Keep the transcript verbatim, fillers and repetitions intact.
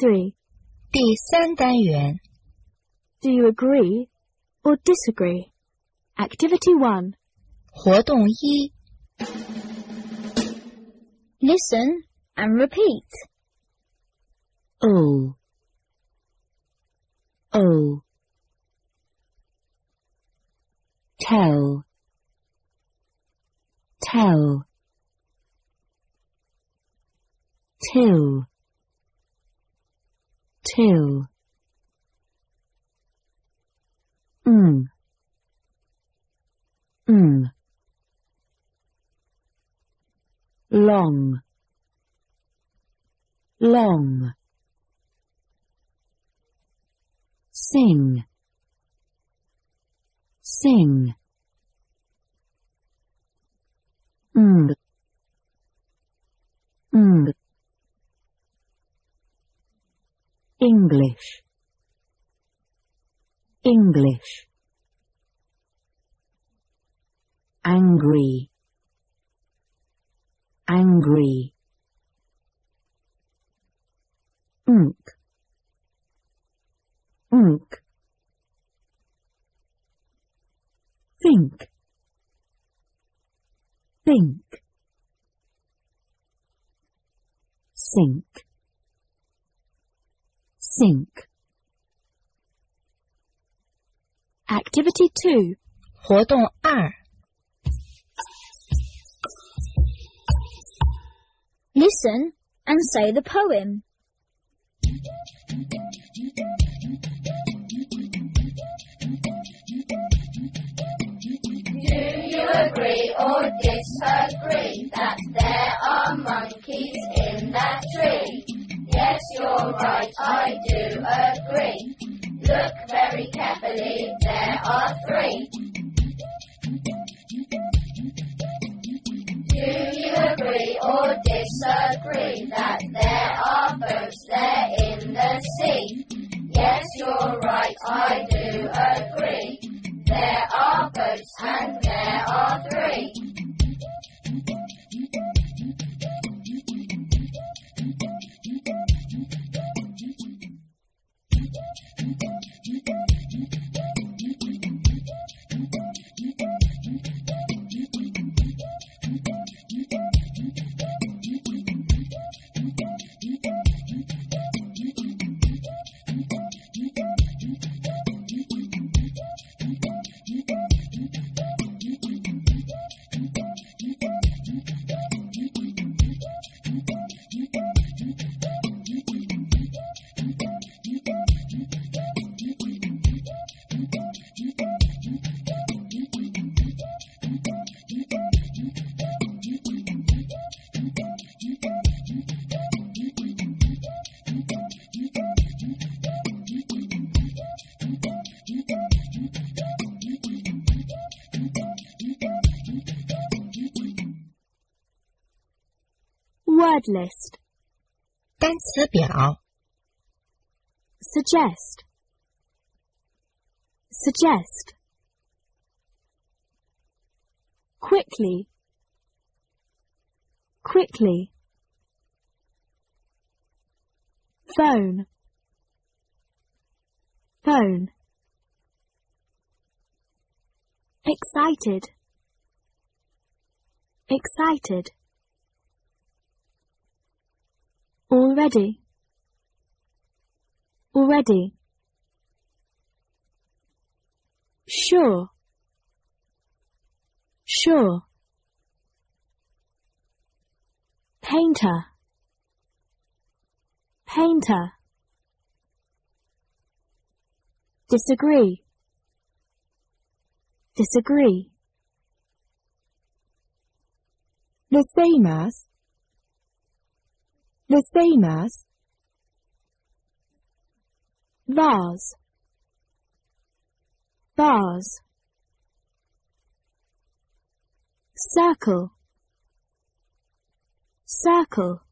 three. 第三单元 Do you agree or disagree? Activity one. 活动一 Listen and repeat. O. O. Tell. Tell. Till. Till. Mm. Mm. Long. Long. Sing. Sing. Mm. Mm. English. English. Angry. Angry. Ink. Ink. Think. Think. Sink. Sink. Activity two. 活动二 Listen and say the poem. Do you agree or disagree that there are monkeys in that tree? Yes, you're right, I do agree. Look very carefully, there are three. Do you agree or disagree that there are boats there in the sea? Yes, you're right, I do agree. There are boats and there are three. Word list. 单词表 Suggest. Suggest. Quickly. Quickly. Phone. Phone. Excited. Excited. Already. Already. Sure. Sure. Painter. Painter. Disagree. Disagree. The same as. The same as. Vase. Vase. Circle. Circle.